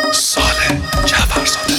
ساله جعفرزاده.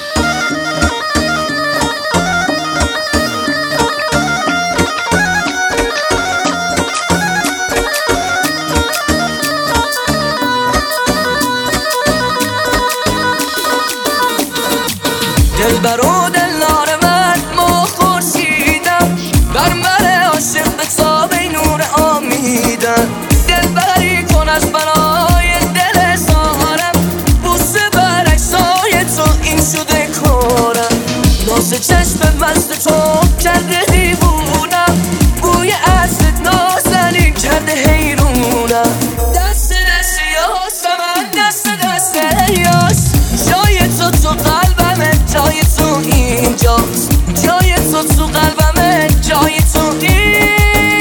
دلبر و دلدار من ما خورشیدم، بر من عاشق به تاب نور آمیدم. دلبری کن از برای دل سارم، بوسه بر عکسای تو این شده کارم. ناز چشم مست تو کرده دیوونم، بوی عطرت نازنین کرده حیرونم. دست دست یاس من دست دست یاس، جای تو قلبمه، جای تو اینجاست، جای تو قلبمه، جای تو اینجاست.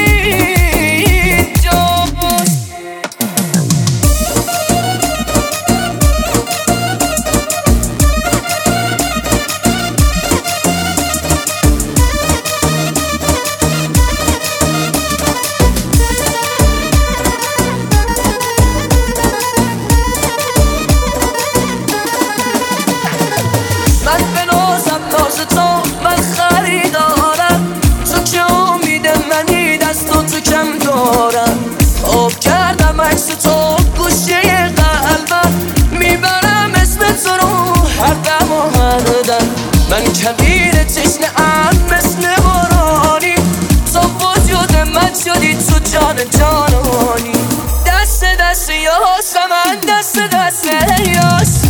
من به ناز تو من خریدارم، تو که امید منی دست تو کم دارم. آب کردم عکس تو گوشه قلبم، میبرم اسم تو رو هر دم و هر دم. من کبیر تشنه ام مثل بارانی، تو وجود من شدی تو جان جانانی. دست دست یاس من دست دست یاس،